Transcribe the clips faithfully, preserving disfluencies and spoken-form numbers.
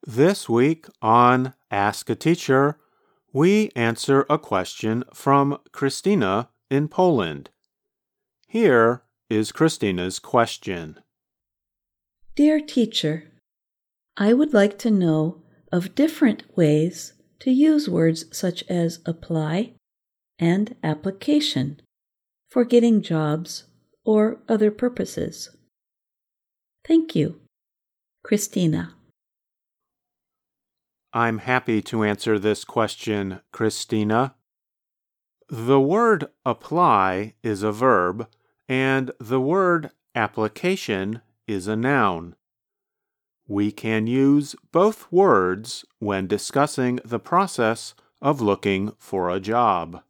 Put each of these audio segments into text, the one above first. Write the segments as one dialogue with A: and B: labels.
A: This week on Ask a Teacher, we answer a question from Christina in Poland. Here is Christina's question.
B: Dear teacher, I would like to know of different ways to use words such as apply and application for getting jobs or other purposes. Thank you, Christina.
A: I'm happy to answer this question, Christina. The word apply is a verb, and the word application is a noun. We can use both words when discussing the process of looking for a job.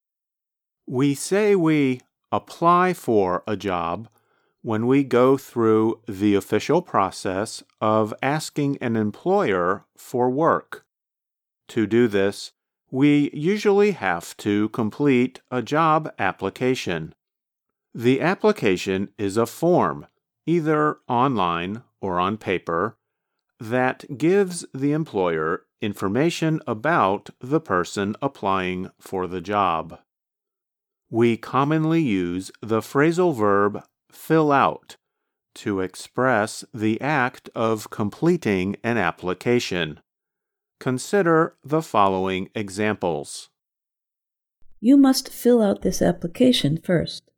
A: We say we apply for a job when we go through the official process of asking an employer for work. To do this, we usually have to complete a job application. The application is a form, either online or on paper, that gives the employer information about the person applying for the job. We commonly use the phrasal verb fill out to express the act of completing an application. Consider the following examples.
B: You must fill out this application first.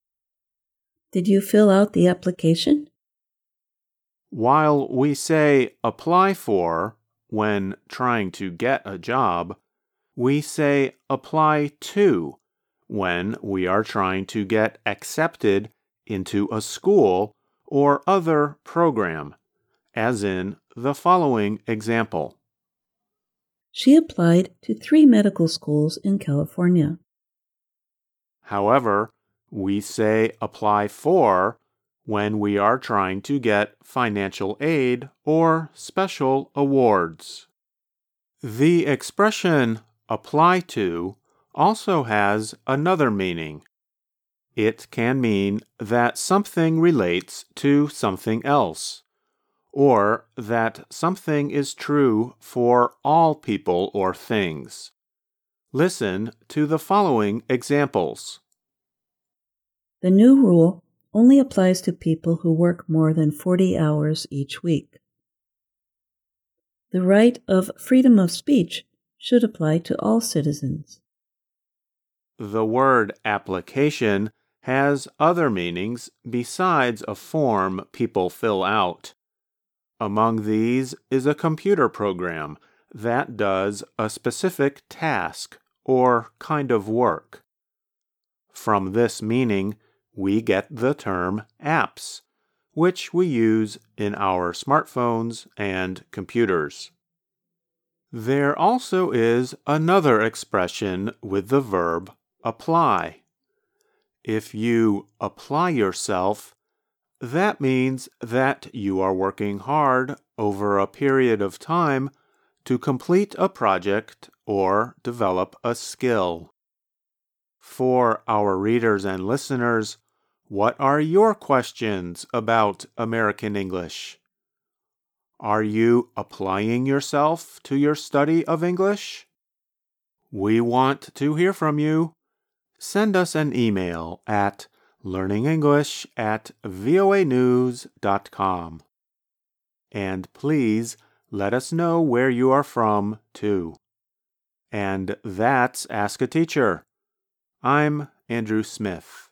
B: Did you fill out the application?
A: While we say apply for when trying to get a job, we say apply to when we are trying to get accepted into a school or other program, as in the following example.
B: She applied to three medical schools in California.
A: However, we say apply for when we are trying to get financial aid or special awards. The expression apply to also has another meaning. It can mean that something relates to something else, or that something is true for all people or things. Listen to the following examples.
B: The new rule only applies to people who work more than forty hours each week. The right of freedom of speech should apply to all citizens.
A: The word application has other meanings besides a form people fill out. Among these is a computer program that does a specific task or kind of work. From this meaning, we get the term apps, which we use in our smartphones and computers. There also is another expression with the verb apply. If you apply yourself, that means that you are working hard over a period of time to complete a project or develop a skill. For our readers and listeners, what are your questions about American English? Are you applying yourself to your study of English? We want to hear from you. Send us an email at learningenglish at voa news dot com. And please let us know where you are from, too. And that's Ask a Teacher. I'm Andrew Smith.